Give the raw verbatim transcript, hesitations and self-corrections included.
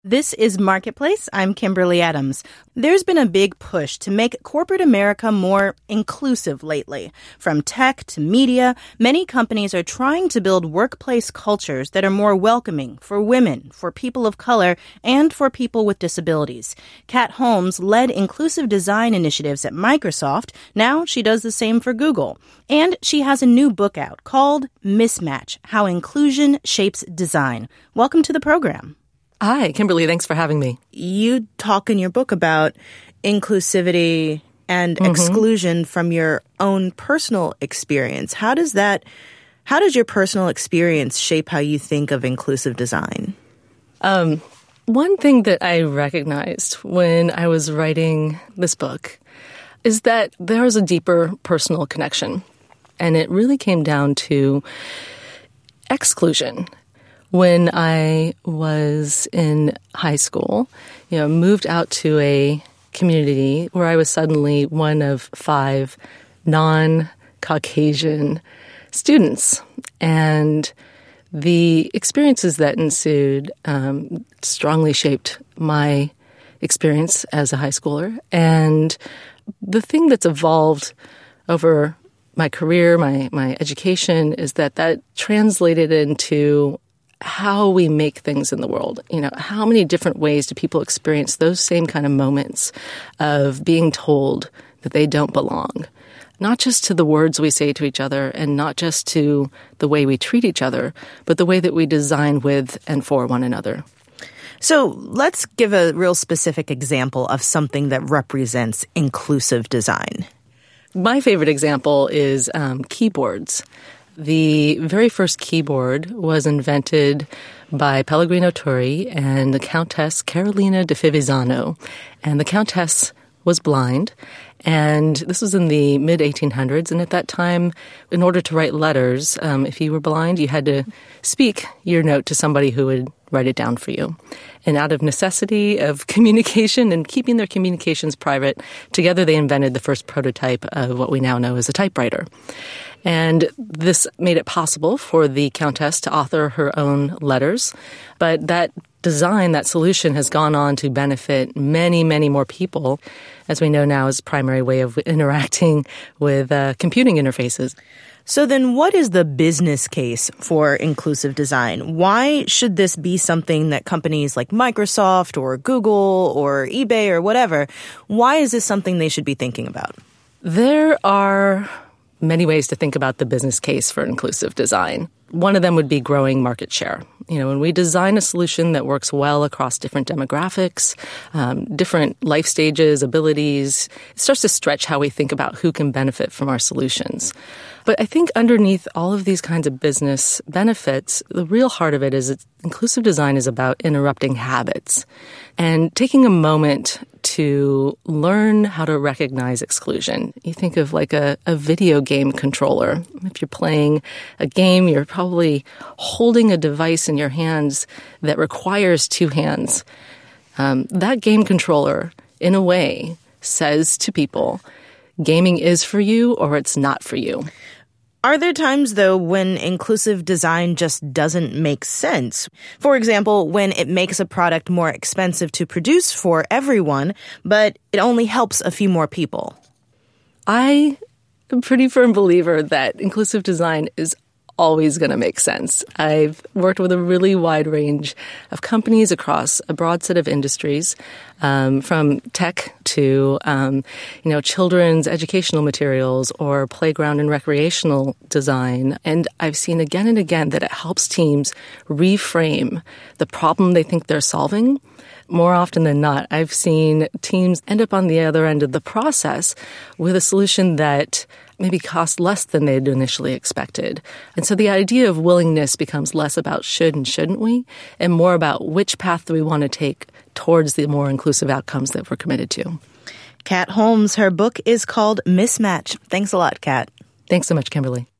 This is Marketplace. I'm Kimberly Adams. There's been a big push to make corporate America more inclusive lately. From tech to media, many companies are trying to build workplace cultures that are more welcoming for women, for people of color, and for people with disabilities. Kat Holmes led inclusive design initiatives at Microsoft. Now she does the same for Google. And she has a new book out called Mismatch: How Inclusion Shapes Design. Welcome to the program. Hi, Kimberly. Thanks for having me. You talk in your book about inclusivity and mm-hmm. exclusion from your own personal experience. How does that, how does your personal experience shape how you think of inclusive design? Um, one thing that I recognized when I was writing this book is that there is a deeper personal connection. And it really came down to exclusion. When I was in high school, you know, moved out to a community where I was suddenly one of five non-Caucasian students. And the experiences that ensued um, strongly shaped my experience as a high schooler. And the thing that's evolved over my career, my, my education, is that that translated into how we make things in the world. You know, how many different ways do people experience those same kind of moments of being told that they don't belong? Not just to the words we say to each other and not just to the way we treat each other, but the way that we design with and for one another. So let's give a real specific example of something that represents inclusive design. My favorite example is um, keyboards. The very first keyboard was invented by Pellegrino Turri and the Countess Carolina de Fivizzano. And the Countess was blind, and this was in the mid eighteen hundreds. And at that time, in order to write letters, um, if you were blind, you had to speak your note to somebody who would write it down for you. And out of necessity of communication and keeping their communications private, together they invented the first prototype of what we now know as a typewriter. And this made it possible for the Countess to author her own letters. But that design, that solution, has gone on to benefit many, many more people, as we know now, as a primary way of interacting with uh, computing interfaces. So then what is the business case for inclusive design? Why should this be something that companies like Microsoft or Google or eBay or whatever, why is this something they should be thinking about? There are many ways to think about the business case for inclusive design. One of them would be growing market share. You know, when we design a solution that works well across different demographics, um, different life stages, abilities, it starts to stretch how we think about who can benefit from our solutions. But I think underneath all of these kinds of business benefits, the real heart of it is that inclusive design is about interrupting habits and taking a moment to learn how to recognize exclusion. You think of like a, a video game controller. If you're playing a game, you're probably holding a device in your hands that requires two hands. Um, that game controller, in a way, says to people, gaming is for you or it's not for you. Are there times, though, when inclusive design just doesn't make sense? For example, when it makes a product more expensive to produce for everyone, but it only helps a few more people. I am a pretty firm believer that inclusive design is always going to make sense. I've worked with a really wide range of companies across a broad set of industries, um, from tech to, um, you know, children's educational materials or playground and recreational design. And I've seen again and again that it helps teams reframe the problem they think they're solving. More often than not, I've seen teams end up on the other end of the process with a solution that maybe cost less than they'd initially expected. And so the idea of willingness becomes less about should and shouldn't we, and more about which path do we want to take towards the more inclusive outcomes that we're committed to. Kat Holmes, her book is called Mismatch. Thanks a lot, Kat. Thanks so much, Kimberly.